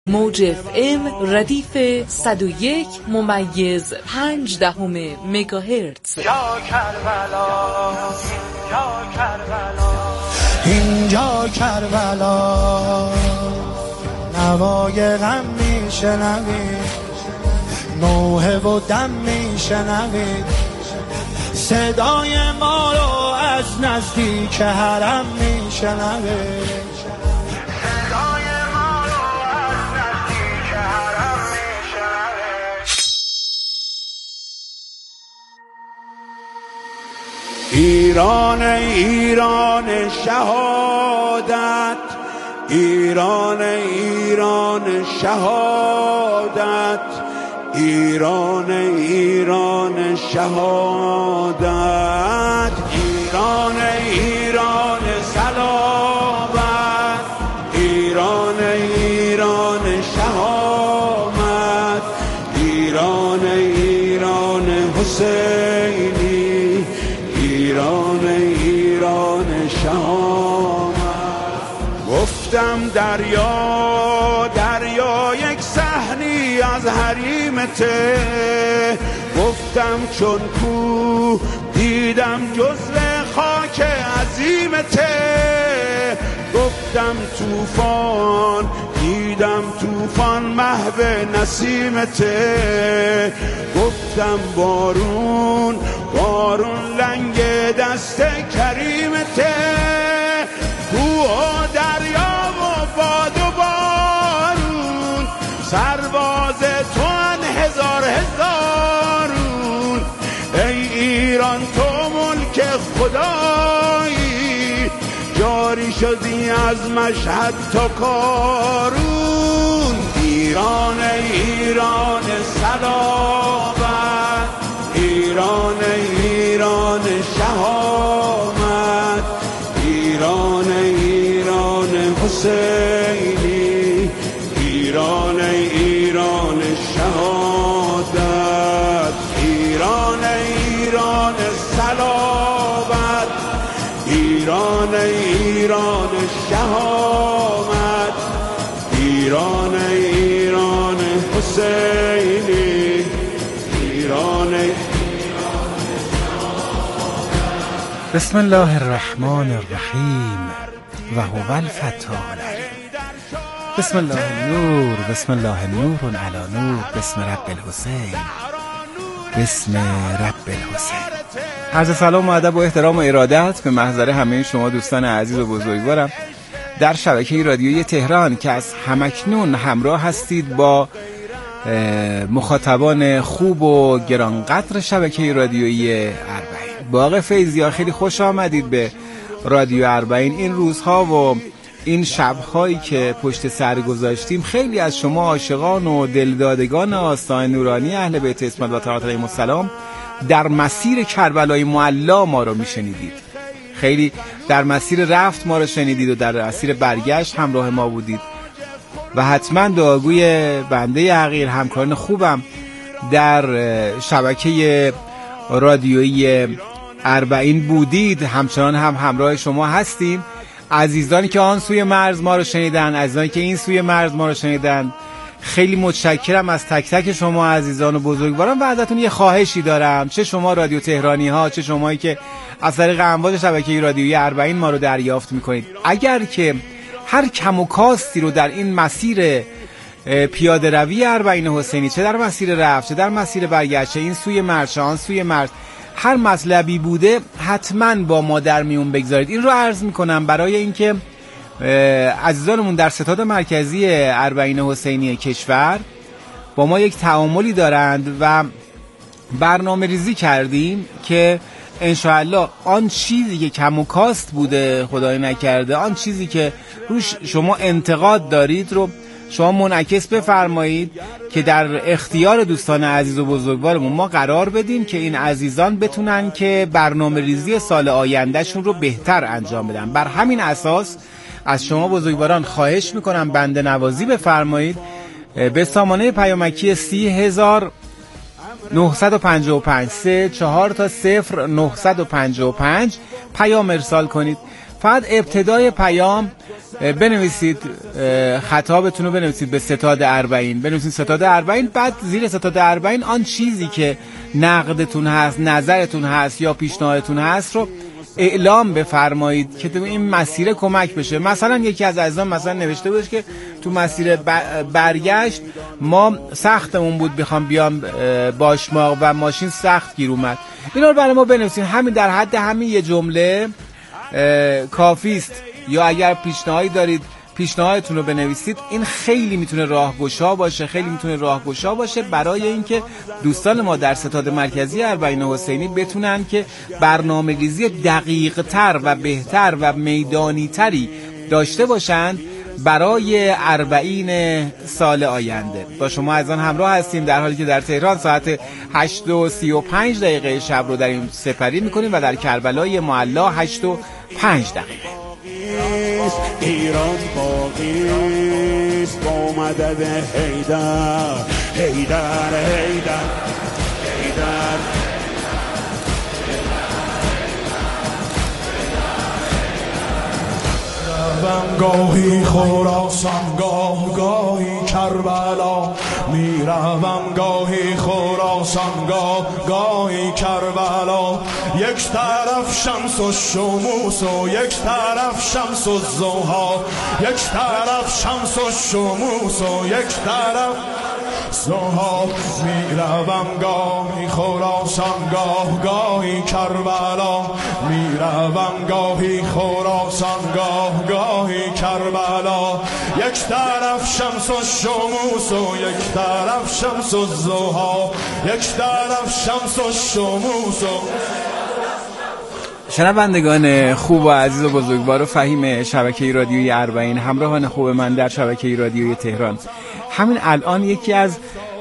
موج FM ردیف 101.5 مگاهرتز. یا کربلا یا کربلا اینجا کربلا نوای غم میشنوی، نوحه و دم میشنوی، صدای ما رو از نزدیک حرم میشنوی. ایران ایران شهادت، ایران ایران شهادت، ایران ایران شهادت، ایران ایران صلابت، ایران ایران شهامت، ایران ایران حسینی، ایران ایران شهامت. گفتم دریا دریا یک صحنی از حریمته، گفتم چون کو دیدم جزو خاک عظیمته، گفتم طوفان دیدم طوفان محو نسیمته، گفتم بارون بارون لنگ دست کریمته، کوه و دریا و باد و بارون سرباز تو ان هزار هزارون. ای ایران تو ملک خدایی، جاری شدی از مشهد تا کارون. ایران ایران صلابت، ایران ایران شهامت، ایران ایران حسینی، ایران ایران شهادت، ایران ایران صلابت، ایران ایران شهامت، ایران ایران حسینی، ایران. بسم الله الرحمن الرحیم و هو الفتاح العلیم. بسم الله نور، بسم الله نور علی نور، بسم رب الحسین، بسم رب الحسین. عرض سلام و ادب و احترام و ارادت به محضر همه شما دوستان عزیز و بزرگوارم در شبکه رادیویی تهران که از همکنون همراه هستید با مخاطبان خوب و گرانقدر شبکه رادیویی اربعین. باغ فیضیا، خیلی خوش آمدید به رادیو اربعین. این روزها و این شبهایی که پشت سر گذاشتیم خیلی از شما عاشقان و دلدادگان آستان نورانی اهل بیت اسمت و طهارت علیهم السلام در مسیر کربلای معلا ما رو میشنیدید، خیلی در مسیر رفت ما رو شنیدید و در مسیر برگشت همراه ما بودید و حتما دعاگوی بنده حقیر همکاران خوبم در شبکه رادیویی اربعین بودید، همچنان هم همراه شما هستیم. عزیزانی که آن سوی مرز ما رو شنیدن، عزیزانی که این سوی مرز ما رو شنیدن، خیلی متشکرم از تک تک شما عزیزان و بزرگواران و ازتون یه خواهشی دارم، چه شما رادیو تهرانی ها، چه شمایی که از طریق امواج شبکه رادیویی اربعین ما رو دریافت میکنید، اگر که هر کم و کاستی رو در این مسیر پیاده روی اربعین حسینی، چه در مسیر رفت چه در مسیر برگشت، این سوی مرز آن سوی مرز، هر مطلبی بوده حتما با ما در میون بگذارید. این رو عرض میکنم برای اینکه عزیزانمون در ستاد مرکزی اربعین حسینی کشور با ما یک تعاملی دارند و برنامه ریزی کردیم که انشاءالله آن چیزی که کم و کاست بوده، خدای نکرده، آن چیزی که روش شما انتقاد دارید رو شما منعکس بفرمایید که در اختیار دوستان عزیز و بزرگوارمون ما قرار بدیم که این عزیزان بتونن که برنامه ریزی سال آیندهشون رو بهتر انجام بدن. بر همین اساس از شما بزرگواران خواهش میکنم بنده نوازی بفرمایید به سامانه پیامکی 30955 34 تا 0955 پیام ارسال کنید فقط ابتدای پیام بنویسید خطابتون رو بنویسید به ستاد اربعین، بنویسید ستاد اربعین، بعد زیر ستاد اربعین آن چیزی که نقدتون هست، نظرتون هست یا پیشنهادتون هست رو اعلام بفرمایید که تو این مسیر کمک بشه. مثلا یکی از عزیزان مثلا نوشته بود که تو مسیر برگشت ما سختمون بود بخوام بیام باشماق و ماشین سخت گیر اومد. اینا رو برای ما بنویسین، همین در حد همین یه جمله کافی است. یا اگر پیشنهادی دارید پیشنهادتون رو بنویسید. این خیلی میتونه راهگشا باشه برای اینکه دوستان ما در ستاد مرکزی اربعین حسینی بتونن که برنامه‌ریزی دقیق‌تر و بهتر و میدانی‌تری داشته باشند برای اربعین سال آینده. با شما از آن همراه هستیم در حالی که در تهران ساعت 8:35 شب رو در این سپری میکنیم و در کربلای معلا 8:05. ایران باقیست با مدد حیدر حیدر حیدر حیدر. روم گاهی خراسان گاهی کربلا، میروم گاهی خراسان گاهی کربلا. یک طرف شمس و شموس و یک طرف شمس و ضحی، یک طرف شمس و شموس و یک طرف ضحی. میروم گاهی خراسان گاهی کربلا، میروم گاهی خراسان گاهی کربلا. یک طرف شمس و شموس و یک طرف شمس و ضحی، یک طرف شمس و شموس و. شنوندگان خوب و عزیز و بزرگوار و فهیم شبکه رادیویی اربعین، همراهان خوب من در شبکه رادیویی تهران، همین الان یکی از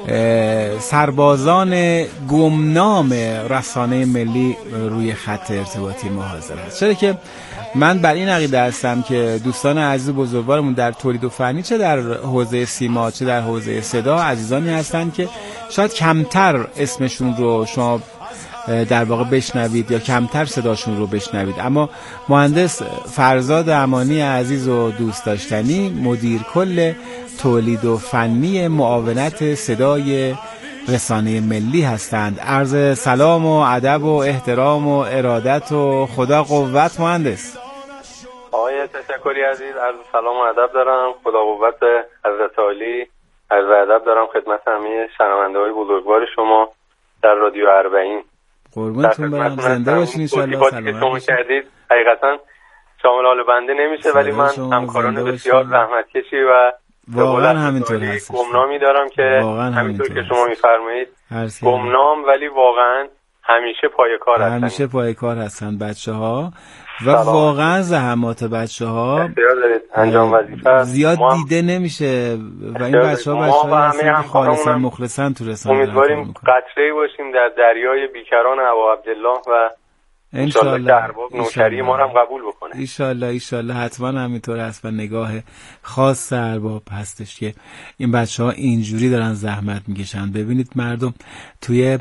سربازان گمنام رسانه ملی روی خط ارتباطی ما حاضر است. چرا که من بر این عقیده هستم که دوستان عزیز و بزرگوارمون در تولید و فنی، چه در حوزه سیما چه در حوزه صدا، عزیزانی هستند که شاید کمتر اسمشون رو شما در واقع بشنوید یا کمتر صداشون رو بشنوید، اما مهندس فرزاد امانی عزیز و دوست داشتنی، مدیر کل تولید و فنی معاونت صدای رسانه ملی هستند. عرض سلام و ادب و احترام و ارادت و خدا قوت مهندس. آقای تشکری عزیز، عرض سلام و ادب دارم، خدا قوت حضرت عالی، عرض ادب دارم خدمت همه شنونده‌های بزرگوار شما در رادیو اربعین. قربونتون برم، زنده باشین ان شاء الله. سلامت شما کردید حقیقتا شامل حال بنده نمیشه، ولی من همکاران بسیار زحمتکشی و واقعا همینطور هست، گمنامی دارم که همینطور که شما میفرمایید گمنام ولی واقعا همیشه پای کار هستن، همیشه پای کار هستن بچه‌ها و واقعا زحمات بچه‌ها انجام وظیفه زیاد دیده نمیشه و این بچه‌ها هستن که خالصا مخلصن تو رسانه. امیدواریم قطره‌ای باشیم در دریای بیکران ابا عبدالله و انشالله ارباب نوکری ما هم قبول بکنه. انشالله حتما همینطور هست و نگاه خاص ارباب هستش که این بچه‌ها اینجوری دارن زحمت میکشن. ببینید مردم توی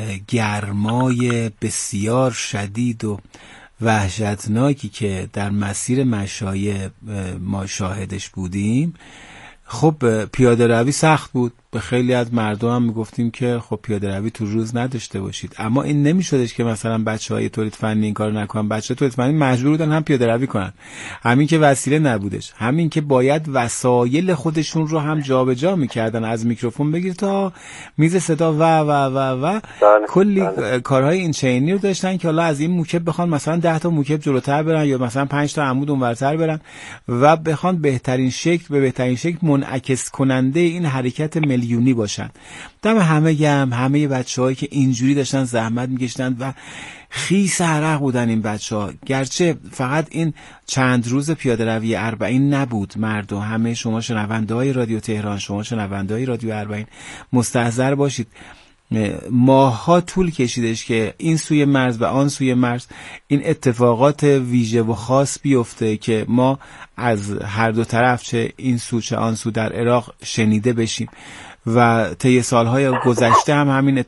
گرمای بسیار شدید و وحشتناکی که در مسیر مشایع ما شاهدش بودیم، خب پیاده روی سخت بود. به خیلی از مردم هم میگفتیم که خب پیاده روی تو روز نداشته باشید، اما این نمیشدش که مثلا بچهای تولید فنی این کارو نکنن. بچهای تولید فنی مجبور بودن هم پیاده روی کنن، همین که وسیله نبودش، همین که باید وسایل خودشون رو هم جابجا میکردن، از میکروفون بگیر تا میز صدا و کلی کارهای این چینی رو داشتن که حالا از این موکب بخوان مثلا 10 تا موکب جلوتر برن یا مثلا 5 تا عمود اونورتر برن و بخوان بهترین شکل منعکس کننده این حرکت میلیونی باشن. دم همه بچه‌هایی که اینجوری داشتن زحمت می‌کشیدن و خیس عرق بودن این بچه‌ها. گرچه فقط این چند روز پیاده روی اربعین نبود، مردم همه شما شنونده‌های رادیو تهران، شما شنونده‌های رادیو اربعین مستحضر باشید ماه‌ها طول کشیدش که این سوی مرز و آن سوی مرز این اتفاقات ویژه و خاص بیفته که ما از هر دو طرف چه این سو چه آن سو در عراق شنیده بشیم و طی سالهای گذشته هم همین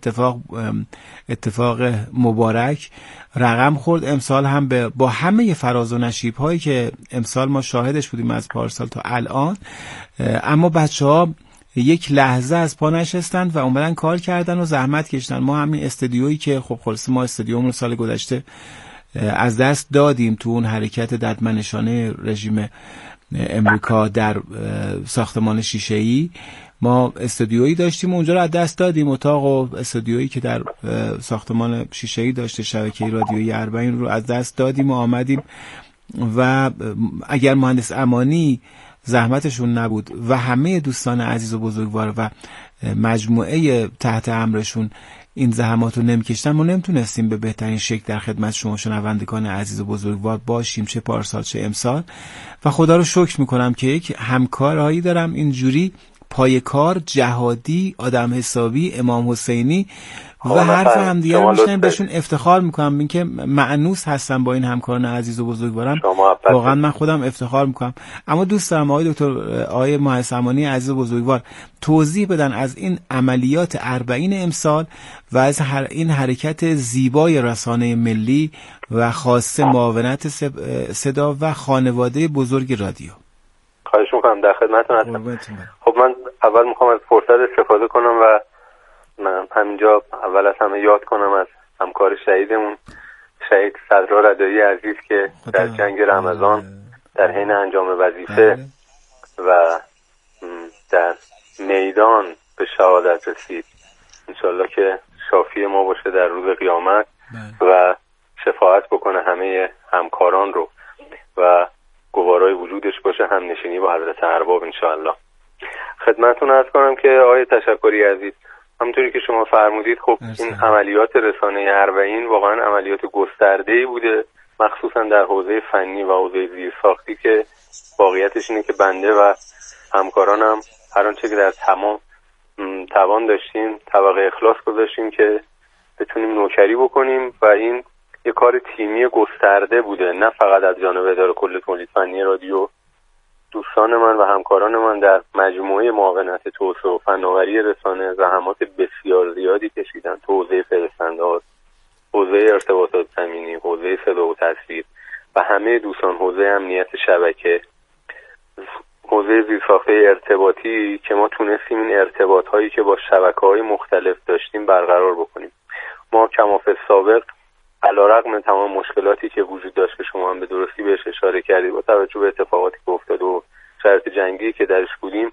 اتفاق مبارک رقم خورد. امسال هم با همه فراز و نشیب هایی که امسال ما شاهدش بودیم از پارسال تا الان، اما بچه‌ها یک لحظه از پا نشستند و اومدن کار کردن و زحمت کشیدن. ما همین استودیویی که خب خلاص ما استودیومون سال گذشته از دست دادیم تو اون حرکت ددمنشانه رژیم امریکا در ساختمان شیشه‌ای، ما استودیویی داشتیم اونجا رو از دست دادیم. اتاق و استودیویی که در ساختمان شیشه‌ای داشته شبکه رادیویی اربعین رو از دست دادیم و آمدیم و اگر مهندس امانی زحمتشون نبود و همه دوستان عزیز و بزرگوار و مجموعه تحت امرشون این زحمات رو نمی‌کشتن، ما نمیتونستیم به بهترین شکل در خدمت شما شنوندگان عزیز و بزرگوار باشیم، چه پارسال چه امسال. و خدا رو شکر میکنم که یک همکارهایی دارم اینجوری پایه‌کار، جهادی، آدم حسابی، امام حسینی و حرف همدیگه رو میشنیم، بهشون افتخار میکنم ببین که مأنوس هستم با این همکاران عزیز و بزرگوارم. واقعا من خودم افتخار میکنم. اما دوست دارم آقای دکتر، آقای مهندس امانی عزیز و بزرگوار توضیح بدن از این عملیات اربعین امسال و از این حرکت زیبای رسانه ملی و خاصه معاونت صدا و خانواده بزرگ رادیو. خواهش میکنم، در خدمتتون هستم. خب من اول میخوام از فرصت استفاده کنم و من همینجا اول از همه یاد کنم از همکار شهیدمون، شهید صدرا ردایی عزیز که در جنگ رمضان در حین انجام وظیفه و در میدان به شهادت رسید. انشالله که شافی ما باشه در روز قیامت و شفاعت بکنه همه همکاران رو و گوارای وجودش باشه هم نشینی با حضرت ارباب انشالله. خدمتتون عرض کنم که آقای تشکری عزیز، همونطوری که شما فرمودید، خب این عملیات رسانه اربعین واقعا عملیات گسترده‌ای بوده، مخصوصا در حوزه فنی و حوزه زیرساختی که واقعیتش اینه که بنده و همکارانم هر آنچه که در تمام توان داشتیم طبق اخلاص گذاشتیم که بتونیم نوکری بکنیم و این یه کار تیمی گسترده بوده، نه فقط از جانب اداره کل تولید فنی رادیو. دوستان من و همکاران من در مجموعه معاونت توسعه و فناوری رسانه زحمات بسیار زیادی کشیدن تو حوزه فرستنده‌ها، حوزه ارتباطات زمینی، حوزه صدا و تصویر و همه دوستان، حوزه امنیت شبکه، حوزه زیرساخت ارتباطی که ما تونستیم این ارتباط‌هایی که با شبکه‌های مختلف داشتیم برقرار بکنیم. ما کماف سابق علیرغم تمام مشکلاتی که وجود داشت که شما هم به درستی بهش اشاره کردید، با توجه به اتفاقاتی که افتاد و شرایط جنگی که درش بودیم،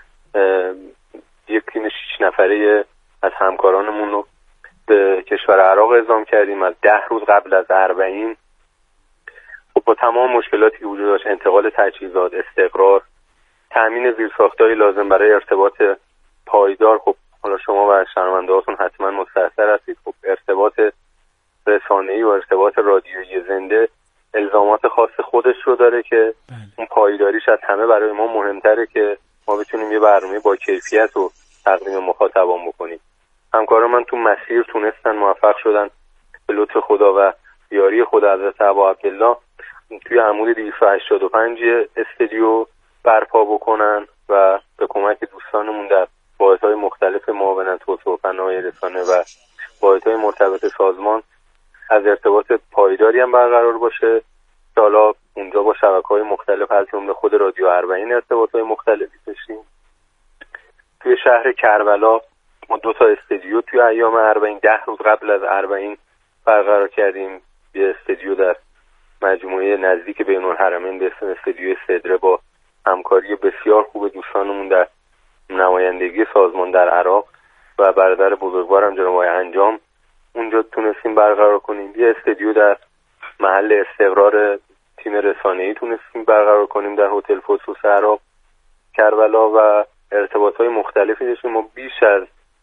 یک تیم 6 نفره از همکارانمون رو به کشور عراق اعزام کردیم از 10 روز قبل از اربعین. خب با تمام مشکلاتی که وجود داشت، انتقال تجهیزات، استقرار، تامین زیرساخت‌های لازم برای ارتباط پایدار، خب حالا شما و شنونده‌هاتون حتما مستحضر هستید، خب ارتباط رسانه‌ای و ارتباط رادیویی زنده الزامات خاص خودش رو داره که اون پایداریش از همه برای ما مهمتره که ما بتونیم یه برنامه با کیفیت رو تقدیم مخاطبان بکنیم. همکاران من تو مسیر تونستن، موفق شدن به لطف خدا و یاری خدا حضرت ابا عبدالله توی عمود 285 استودیو برپا بکنن و به کمک دوستانمون در واحدهای مختلف معاونت توسعه و فناوری رسانه و واحدهای مرتبط سازمان از ارتباط پایداری هم برقرار باشه که حالا اونجا با شبکه‌های مختلف از جمله خود رادیو اربعین ارتباطهای مختلفی داشتیم. توی شهر کربلا ما 2 تا استودیو توی ایام اربعین 10 روز قبل از اربعین برقرار کردیم. یه استودیو در مجموعه نزدیک بین‌الحرمین به اسم استودیو صدره با همکاری بسیار خوب دوستانمون در نمایندگی سازمان در عراق و برادر بزرگوارم جناب آقای انجام اونجا تونستیم برقرار کنیم. یه استودیو در محل استقرار تیم رسانه‌ای تونستیم برقرار کنیم در هتل فسوس عراق کربلا و ارتباطات مختلفی داشتیم. ما بیش از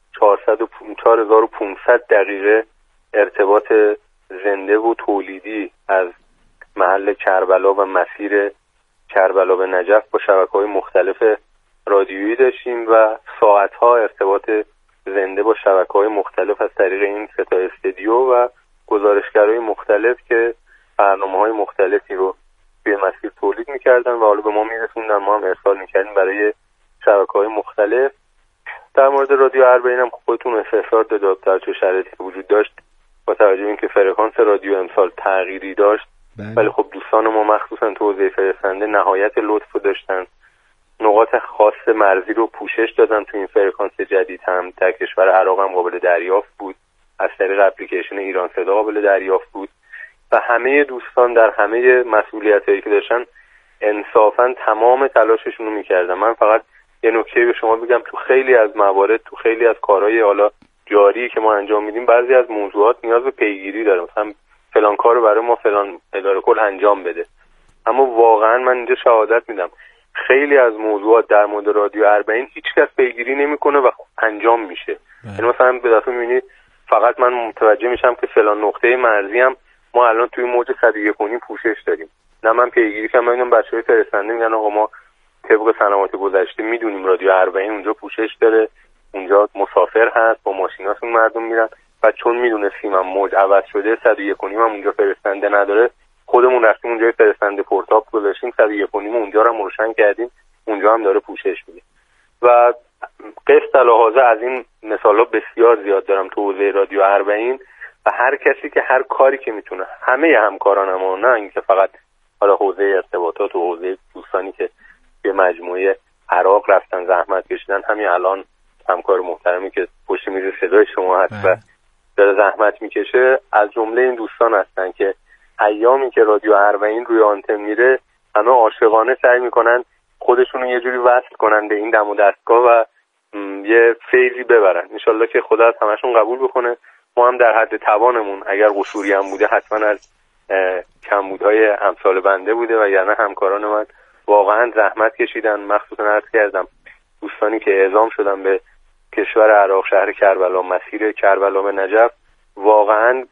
4500 دقیقه ارتباط زنده و تولیدی از محل کربلا و مسیر کربلا به نجف با شبکه‌های مختلف رادیویی داشتیم و ساعت‌ها ارتباط زنده با شبکه‌های مختلف از طریق این سه تا استودیو و گزارشگرای مختلف که برنامه‌های مختلفی رو توی مسیر تولید می‌کردن و حالا به ما می‌رسوندن، ما هم ارسال می‌کردیم برای شبکه‌های مختلف. در مورد رادیو اربعین هم خودتون استفسار دادید در چه شرایطی وجود داشت با توجه به اینکه فرکانس رادیو امسال تغییری داشت، ولی خب دوستان ما مخصوصا تو حوزه فرستنده نهایت لطف رو داشتن، نقاط خاص مرزی رو پوشش دادن تو این فرکانس جدید. هم در کشور عراق هم قابل دریافت بود، از طریق اپلیکیشن ایران صدا قابل دریافت بود و همه دوستان در همه مسئولیتایی که داشتن انصافا تمام تلاششون رو میکردن. من فقط یه نکته به شما بگم، تو خیلی از موارد، تو خیلی از کارهای حالا جاری که ما انجام میدیم، بعضی از موضوعات نیاز به پیگیری داره، مثلا فلان کارو برای ما فلان اداره کل انجام بده، اما واقعا من اینجا شهادت میدم خیلی از موضوعات در مورد رادیو اربعین هیچ کس پیگیری نمیکنه و انجام میشه. یعنی مثلا به دفعه میبینید فقط من متوجه میشم که فلان نقطه مرزی هم ما الان توی موج 101.5 پوشش داریم، نه من پیگیری کنم. ببینم بچهای فرستنده میگن آقا ما طبق سنوات گذشته میدونیم رادیو اربعین اونجا پوشش داره، اونجا مسافر هست، با ماشیناشون مردم میرن و چون میدونستیم هم موج عوض شده 101.5 هم اونجا فرستنده نداره، خودمون رفتیم اونجا فرستنده پورتاب گذاشتیم، 101.5 اونجا رو روشن کردیم، اونجا هم داره پوشش میده. و قصد لحاظه از این مثالا بسیار زیاد دارم تو حوزه رادیو اربعین و هر کسی که هر کاری که میتونه، همه همکارانم، نه اینکه فقط حالا حوزه ارتباطات و حوزه دوستانی که به مجموعه عراق رفتن زحمت کشیدن، همین الان همکار محترمی که پشت میز صدای شما هست و داره زحمت میکشه، از جمله این دوستان هستن که ایامی که رادیو اربعین روی آنتن میره همه عاشقانه سعی میکنن خودشونو یه جوری وصل کنن به این دم و دستگاه و یه فیضی ببرن. انشالله که خدا از همشون قبول بکنه. ما هم در حد توانمون، اگر قصوری هم بوده حتما از کمبودهای امثال بنده بوده و یعنی همکاران من واقعا زحمت کشیدن. مخصوصا عرض کردم دوستانی که اعزام شدن به کشور عراق، شهر کربلا، مسیر کربلا به نجف، واقعا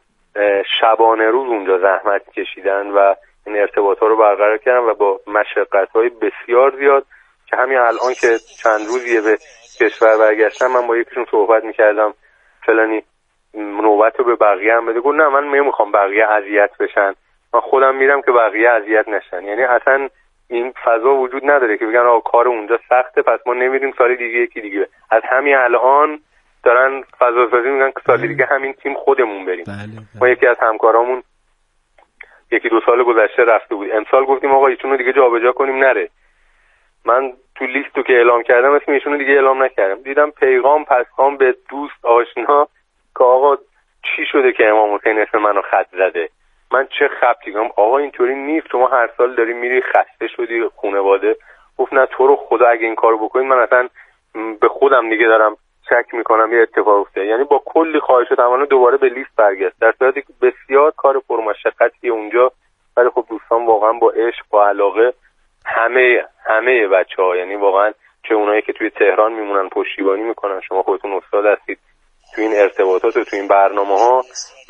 شبانه روز اونجا زحمت کشیدن و این ارتباطات رو برقرار کردن و با مشقت‌های بسیار زیاد که همین الان که چند روزیه به کشور برگشتم، من با یکیشون صحبت می‌کردم فلانی نوبت رو به بقیه هم بده، گفت نه من نمیخوام بقیه اذیت بشن، من خودم میرم که بقیه اذیت نشن. یعنی اصلا این فضا وجود نداره که بگن آقا کار اونجا سخته پس ما نمیریم سال دیگه یکی دیگه. از همین الان دارن فضا سازی میگن که سال دیگه همین تیم خودمون بریم. ما یکی از همکارامون یکی دو سال گذشته رفته بود، امسال گفتیم آقا ایشونو دیگه جابجا کنیم نره. من تو لیستو که اعلام کردم اسم ایشونو دیگه اعلام نکردم، دیدم پیغام پسخام به دوست آشنا که آقا چی شده که امام حسین اسم منو خط زده. من چه خبتی گفتم آقا اینطوری نیست، شما هر سال داری میری خسته شدی خانواده. گفت نه تو رو خدا اگه این کارو بکنید من اصلا به خودم دیگه دارم شک میکنم یه اتفاق افتاده. یعنی با کلی خواهش و تمنا دوباره به لیست برگشت، در صورتی که بسیار کار پرمشقتی اونجا، ولی خب دوستان واقعا با عشق با علاقه همه بچه‌ها، یعنی واقعا چه اونایی که توی تهران میمونن پشتیبانی میکنن، شما خودتون استاد هستید تو این ارتباطات و تو این برنامه‌ها،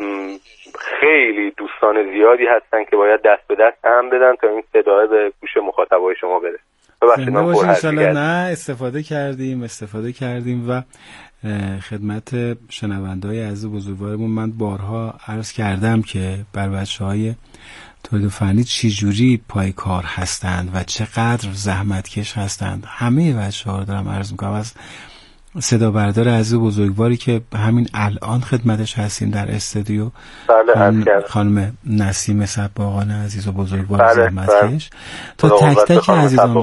خیلی دوستان زیادی هستن که باید دست به دست هم بدن تا این صدای به گوش مخاطبای شما برسه. ببخشید من نه استفاده کردیم و خدمت شنونده‌های عزیز بزرگوارمون من بارها عرض کردم که بر بچه‌های تولید فنی چی جوری پای کار هستند و چقدر زحمتکش هستند. همه بچه‌ها رو دارم عرض می‌کنم، از صدا بردار عزیز بزرگواری که همین الان خدمتش هستیم در استودیو، خانم نسیم صباغان عزیز و بزرگوار زحمتکش، تا تک تک عزیزان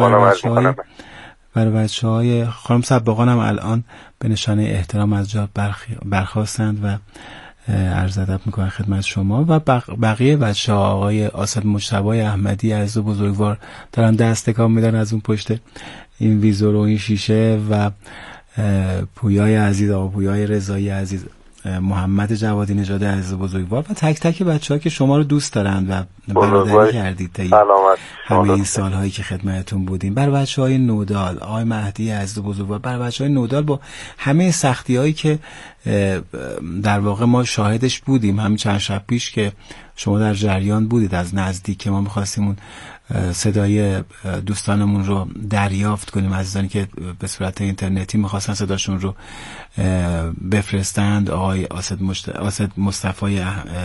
برای بچه‌های خانم صباغان هم الان به نشانه احترام از جا برخاستند و عرض ادب میکنن خدمت شما و بقیه بچه‌ها. آقای آصف مجتبی احمدی عزیز و بزرگوار دارن دست تکان میدن از اون پشت این ویزور و این شیشه، و پویای عزیز، آقا پویای رضایی عزیز، محمد جوادی نژاد عزیز بزرگوار و تک تک بچه‌ها که شما رو دوست دارند و برادری کردید تا همه این سال‌هایی که خدمتتون بودیم. بر بچه‌های نودال، آقای مهدی عزیز بزرگوار، بر بچه‌های نودال با همه سختی‌هایی که در واقع ما شاهدش بودیم همین چند شب پیش که شما در جریان بودید از نزدیک که ما می‌خواستیم اون صدای دوستانمون رو دریافت کنیم، عزیزانی که به صورت اینترنتی می‌خواستن صداشون رو بفرستند، آقای آسد مصطفی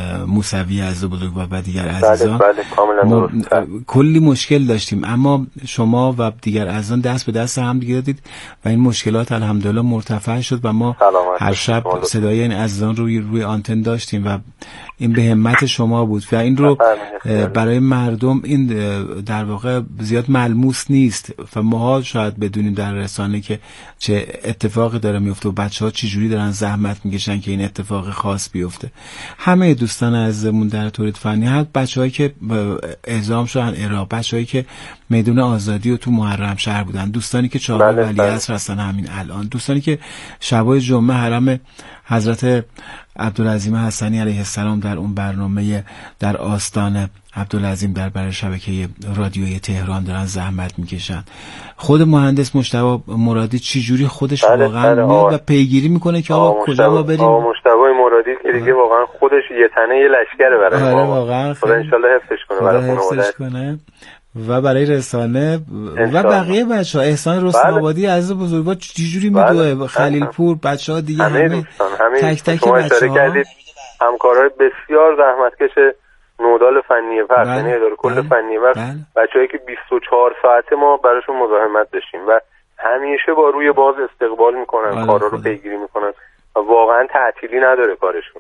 موسوی عزیز بزرگوار و دیگر عزیزان. بله کاملا کلی مشکل داشتیم، اما شما و دیگر عزیزان دست به دست هم دیگه دادید و این مشکلات الحمدلله مرتفع شد و ما هر شب صدای این عزیزان رو روی آنتن داشتیم و این به همت شما بود و این رو برای مردم این در واقع زیاد ملموس نیست و ماها شاید بدونیم در رسانه که چه اتفاقی داره میفته و بچه‌ها چه جوری دارن زحمت میکشن که این اتفاق خاص بیفته. همه دوستان عزیزمون در تولید فنی، هر بچه‌هایی که اعزام شدن عراق، بچه‌هایی که میدون آزادی و تو محرم شهر بودن، دوستانی که چهار ولیعصر هستن همین الان، دوستانی که شبای جمعه حرم حضرت عبدالعظیم حسنی علیه السلام در اون برنامه در آستان عبدالعظیم در برای شبکه رادیویی تهران دارن زحمت میکشن. خود مهندس مجتبی مرادی چجوری خودش واقعا میاد و پیگیری میکنه که آقا کجا ما بریم. مجتبی مرادی که دیگه واقعا خودش یه تنه یه لشکره برای ما. واقعا خدا ان شاء الله حفظش کنه برای خانواده و برای رسانه و بقیه بچه‌ها. احسان رستم آبادی عزیز بزرگوار چجوری میدوه، خلیلپور، بچه‌ها دیگه همه تک تک بچه‌ها همکارای بسیار زحمتکش نودال فنی وقت، یعنی اداره کل فنی وقت، بچه‌هایی که 24 ساعته ما براشون مزاحمت داشتیم و همیشه با روی باز استقبال میکنن، کارا رو پیگیری میکنن و واقعا تعطیلی نداره کارشون.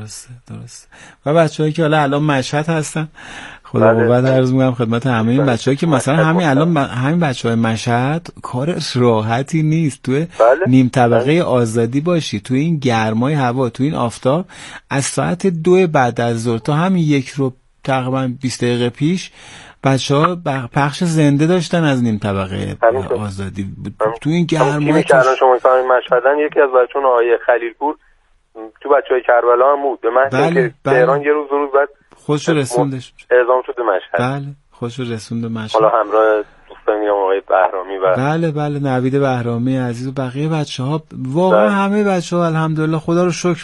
درسته و بچه‌هایی که حالا الان مشهد هستن، خدا قوت عرض می‌کنم خدمت همه این بچه‌هایی که مثلا همین الان همین بچه‌های مشهد کار راحتی نیست، تو نیم طبقه آزادی باشی، تو این گرمای هوا، تو این آفتاب، از ساعت 2 بعد از ظهر تا همین 1 رو تقریبا 20 دقیقه پیش بچه‌ها پخش زنده داشتن از نیم طبقه آزادی تو این گرمای که الان شما فهمید مشهدن. یکی از بچه‌ها آقای خلیلپور تو بچهای کربلا هم بود، به من که تهران یه روز بعد خودش رسوندش اعزام شد مشهد. بله خودش رسوند مشهد، حالا همراه دوستان آقای بهرامی و بله نوید بهرامی عزیز و بقیه بچه‌ها. واقعا همه بچه‌ها الحمدلله خدا رو شکر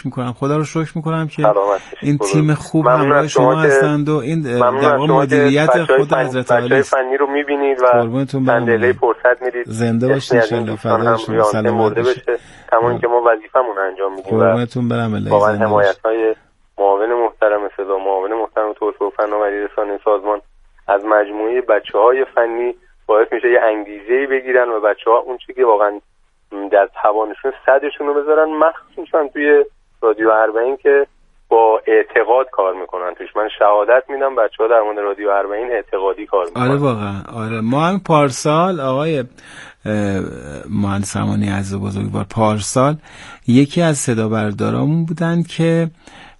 میکنم که این تیم خوب همراه شما هستند و این در واقع مدیریت خود حضرت علی فنی رو می‌بینید و صندلی فرصت میدید. زنده باشید ان شاءالله. فدای شما، سلامت باشید. همون که ما وظیفمون انجام میدیم. قربونتون برم. واقعا حمایت‌های معاون محترم صدا، معاون محترم توسعه و فناوری رسانه سازمان از مجموعه بچه‌های فنی باعث میشه یه انگیزه‌ای بگیرن و بچه‌ها اون چیزی که واقعا در توانشون صدشون رو بذارن، مخصوصا توی رادیو 40 که با اعتقاد کار میکنن توش. من شهادت میدم بچه‌ها در مورد رادیو 40 اعتقادی کار میکنن. آره واقعا آره. ما هم پارسال آقای مهندس امانی عزیز بزرگوار، پارسال یکی از صدا بردارامون بودن که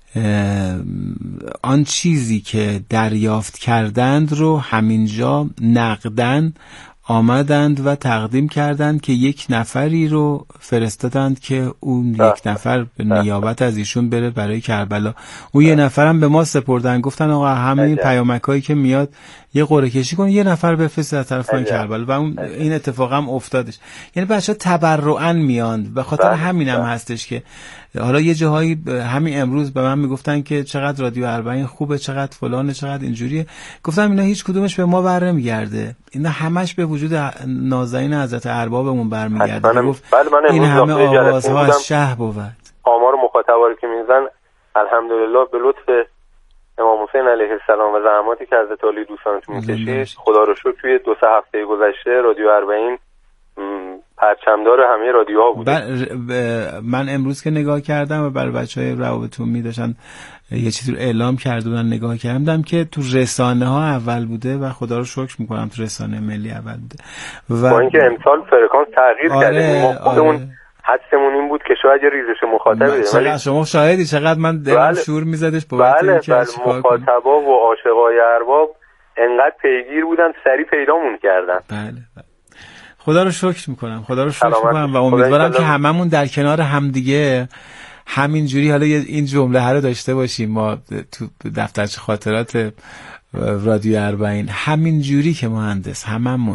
آن چیزی که دریافت کردند رو همینجا نقدن آمدند و تقدیم کردند که یک نفری رو فرستادند که اون یک نفر به نیابت از ایشون بره برای کربلا. اون یه نفرم به ما سپردن، گفتن آقا همه پیامکایی که میاد یه قرعه کشی کن یه نفر بفرست از طرف کربلا و این اتفاق هم افتادش. یعنی بچه‌ها تبرعاً میاند، به خاطر همینم هستش که حالا یه جاهایی همین امروز به من میگفتن که چقدر رادیو 40 خوبه، چقدر فلانه، چقدر اینجوریه. گفتم اینا هیچ کدومش به ما برنمیگرده، اینا همش به وجود نازنین حضرت اربابمون برمیگرده. گفت این همه آوازها از شه بود. آمار مخاطبا رو که میزنن الحمدلله به لطف امام حسین علیه السلام و زحماتی که حضرت علی دوستانتون میکشید، خدا رو شکر توی 2-3 هفته گذشته رادیو 40 پرچمدار همه رادیوها بود. من امروز که نگاه کردم و برای بچهای روابط عمومی داشتن یه چیزی رو اعلام کرده بودن، نگاه کردم که تو رسانه ها اول بوده و خدا رو شکر میکنم تو رسانه ملی اول بوده و با اینکه امسال فرکانس تغییر کرده. ما خودمون حدسمون این بود که شاید یه ریزش مخاطبی ولی شما شاهدی چقدر من دلم شور میزدش بابت اینکه مخاطبا و عاشقای ارباب انقدر پیگیر بودن، سری پیدامون کردن. بله خدا رو شکر میکنم و امیدوارم که هممون در کنار همدیگه همینجوری حالا این جمله رو داشته باشیم. ما تو دفترچه خاطرات رادیو 40 همینجوری که مهندس هممون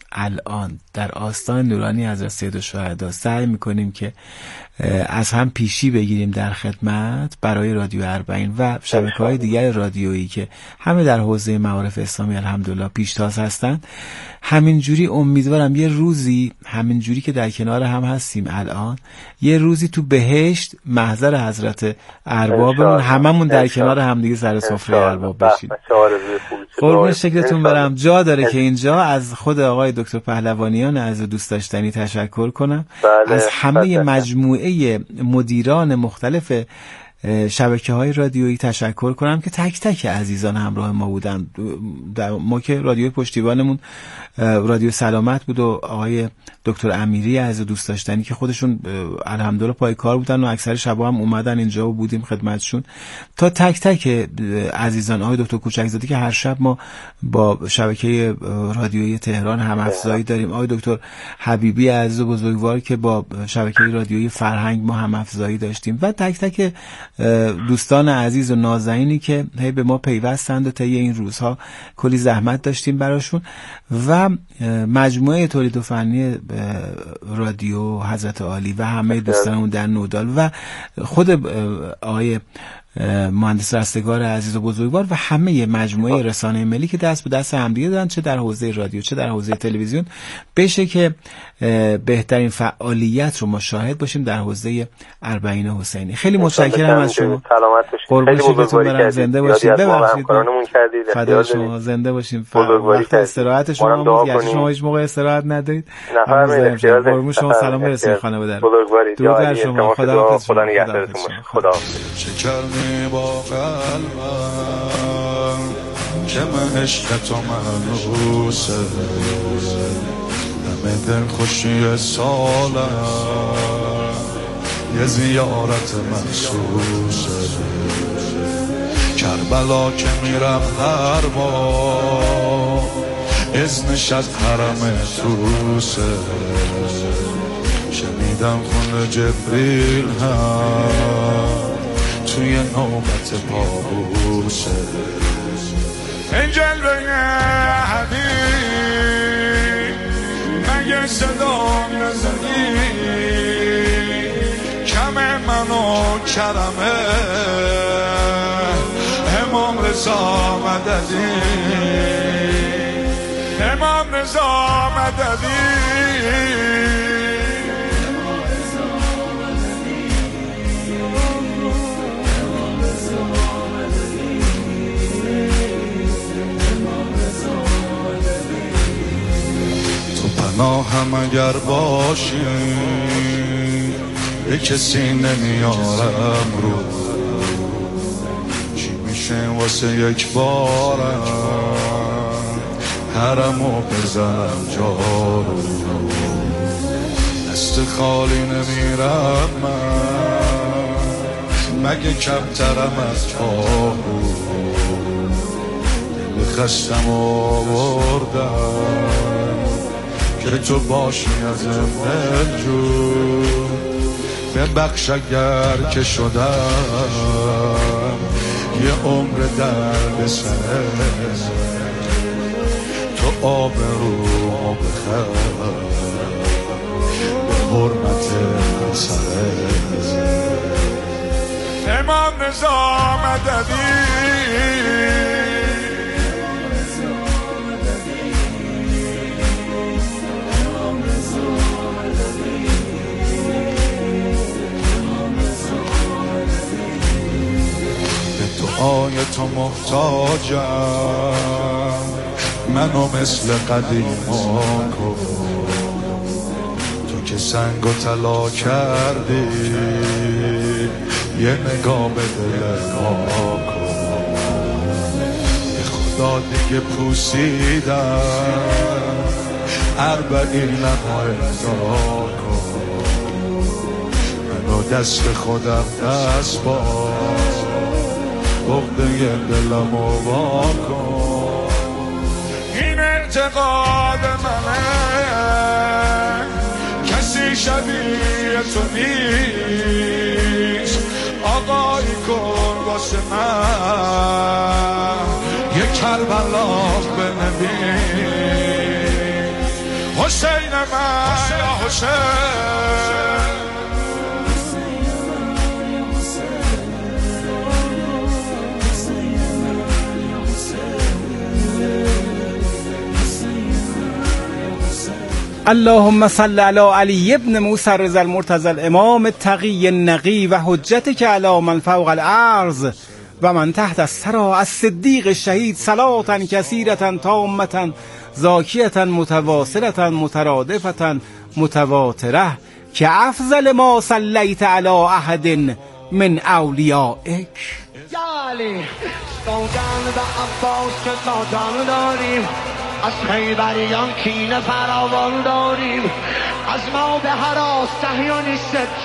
الان در آستان نورانی حضرت سیدالشهدا سعی میکنیم که از هم پیشی بگیریم در خدمت برای رادیو اربعین و شبکه‌های دیگر رادیویی که همه در حوزه معارف اسلامی الحمدلله پیشتاز هستند. همینجوری امیدوارم یه روزی، همینجوری که در کنار هم هستیم الان، یه روزی تو بهشت محضر حضرت اربابمون هممون در کنار هم دیگه سر سفره ارباب بشیم. قربون شکلتون برم. جا داره که اینجا از خود آقای دکتر پهلوانیان از دوست داشتنی تشکر کنم، از همه مجموعه مدیران مختلف شبکه‌های رادیویی تشکر کنم که تک تک عزیزان همراه ما بودن. ما که رادیو پشتیبانمون رادیو سلامت بود و آقای دکتر امیری از دوست داشتنی که خودشون الحمدلله پای کار بودن و اکثر شبا هم اومدن اینجا و بودیم خدمتشون، تا تک تک عزیزان، آقای دکتر کوچکزاده که هر شب ما با شبکه رادیویی تهران هم افزایی داریم، آقای دکتر حبیبی عزیز و بزرگوار که با شبکه رادیویی فرهنگ ما هم افزایی داشتیم و تک تک دوستان عزیز و نازنینی که هی به ما پیوستند و طی این روزها کلی زحمت داشتیم براشون و مجموعه تولید و فنی رادیو حضرت عالی و همه دوستانمون در نودال و خود آقای مهندس رستگار عزیز و بزرگوار و همه مجموعه رسانه ملی که دست به دست همدیگه دادن، چه در حوزه رادیو چه در حوزه تلویزیون، بشه که بهترین فعالیت رو ما شاهد باشیم در حوزه اربعین حسینی. خیلی متشکرم از شما. قربون شکلتون برم. زنده باشید. ببخشید فدای شما. زنده باشیم. وقت استراحت شما بود، یعنی شما هیچ موقع استراحت ندارید. قربون شما. سلام برسونید خانواده. درود بر شما. خدا نگهدارتون. خدا با قلبم که من عشق تو منوسه، همه دل خوشی سالم یه زیارت مخصوصه، کربلا که میرم هر بار اذنش از حرم توسه، شنیدم خون جبریل هم توی نوبت پابوسه، این جلوه حبیب مگه صدا نزدی، کم من و کرمه امام رضا مددی، امام رضا مددی، پناهم اگر باشی به کسی نمیارم رو، چی میشه واسه یک بارم حرمو بزنم جارو، دست خالی نمیرم من مگه کمترم از چارو، دل خستم آوردم که تو باشی ازم دلجو، ببخش اگر که شدم یه عمر درد سر، تو آبرومو بخر به حرمت سر، امام رضا مددی، آی تو محتاجم منو مثل قدیما کن، تو که سنگ و طلا کردی یه نگاه به دل ما کن، به خدا دیگه پوسیدم اربعین نما ارضا کن، منو دست خودم دست باز عقده دلمو وا کن، این اعتقاد منه کسی شبیه تو نیست، آقایی کن واسه من یه کربلا بنویس، یا حسین اللهم صل علی علی ابن موسی رضا المرتضی الامام التقی النقی و حجتک علی من فوق الارض و من تحت الثری الصدیق الشهید صلاة کثیرة تامة زاکیة متواصلة مترادفة متواتره که افضل ما صلیت علی احد من اولیائک. یا علی سوگند به عباس که تا جان داریم، از خیبریان کینه فراوان داریم، از ما به هراس صهیونیست